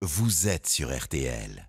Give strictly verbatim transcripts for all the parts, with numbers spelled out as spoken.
vous êtes sur R T L.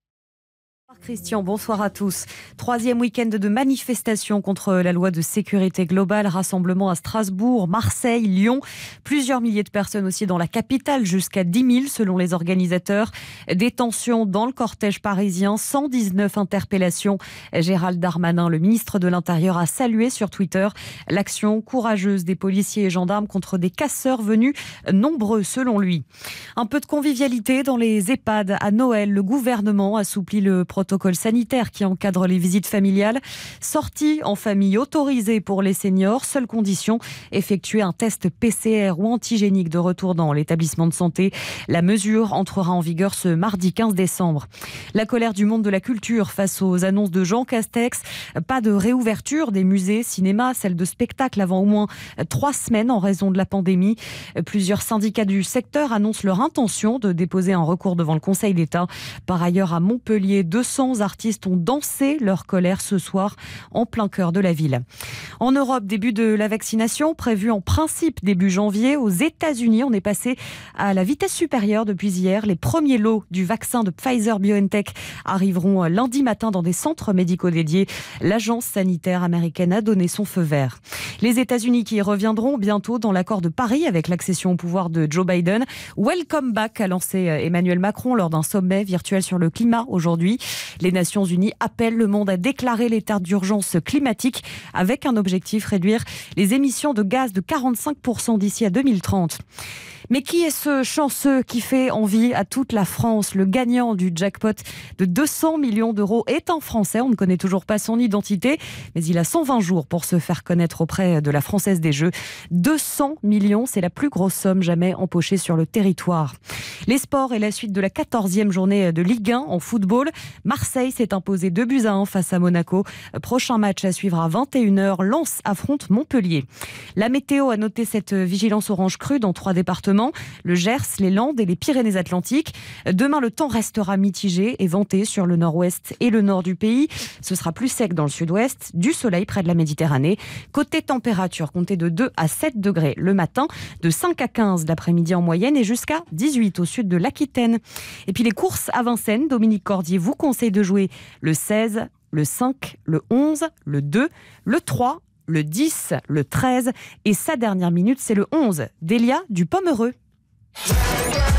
Christian, bonsoir à tous. Troisième week-end de manifestation contre la loi de sécurité globale. Rassemblement à Strasbourg, Marseille, Lyon. Plusieurs milliers de personnes aussi dans la capitale, jusqu'à dix mille selon les organisateurs. Détention dans le cortège parisien, cent dix-neuf interpellations. Gérald Darmanin, le ministre de l'Intérieur, a salué sur Twitter l'action courageuse des policiers et gendarmes contre des casseurs venus nombreux selon lui. Un peu de convivialité dans les EHPAD à Noël. Le gouvernement assouplit le protocole sanitaire qui encadre les visites familiales. Sortie en famille autorisée pour les seniors. Seule condition, effectuer un test P C R ou antigénique de retour dans l'établissement de santé. La mesure entrera en vigueur ce mardi quinze décembre. La colère du monde de la culture face aux annonces de Jean Castex. Pas de réouverture des musées, cinémas, salles de spectacle avant au moins trois semaines en raison de la pandémie. Plusieurs syndicats du secteur annoncent leur intention de déposer un recours devant le Conseil d'État. Par ailleurs, à Montpellier, deux cents artistes ont dansé leur colère ce soir en plein cœur de la ville. En Europe, début de la vaccination prévu en principe début janvier. Aux États-Unis, on est passé à la vitesse supérieure depuis hier. Les premiers lots du vaccin de Pfizer-BioNTech arriveront lundi matin dans des centres médicaux dédiés. L'agence sanitaire américaine a donné son feu vert. Les États-Unis qui reviendront bientôt dans l'accord de Paris avec l'accession au pouvoir de Joe Biden. Welcome back, a lancé Emmanuel Macron lors d'un sommet virtuel sur le climat aujourd'hui. Les Nations Unies appellent le monde à déclarer l'état d'urgence climatique avec un objectif, réduire les émissions de gaz de quarante-cinq pour cent d'ici à deux mille trente. Mais qui est ce chanceux qui fait envie à toute la France? Le gagnant du jackpot de deux cents millions d'euros est un Français. On ne connaît toujours pas son identité, mais il a cent vingt jours pour se faire connaître auprès de la Française des Jeux. deux cents millions, c'est la plus grosse somme jamais empochée sur le territoire. Les sports et la suite de la quatorzième journée de Ligue un en football. Marseille s'est imposé deux buts à un face à Monaco. Prochain match à suivre à vingt et une heures. Lens affronte Montpellier. La météo a noté cette vigilance orange crue dans trois départements. Le Gers, les Landes et les Pyrénées-Atlantiques. Demain, le temps restera mitigé et venté sur le nord-ouest et le nord du pays. Ce sera plus sec dans le sud-ouest, du soleil près de la Méditerranée. Côté température, comptez de deux à sept degrés le matin, de cinq à quinze l'après-midi en moyenne et jusqu'à dix-huit au sud de l'Aquitaine. Et puis les courses à Vincennes, Dominique Cordier vous conseille de jouer le seize, le cinq, le onze, le deux, le trois, le dix, le treize et sa dernière minute, c'est le onze. Delia du Pomereux. Passez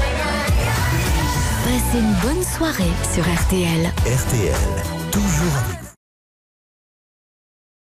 une bonne soirée sur R T L. R T L, toujours avec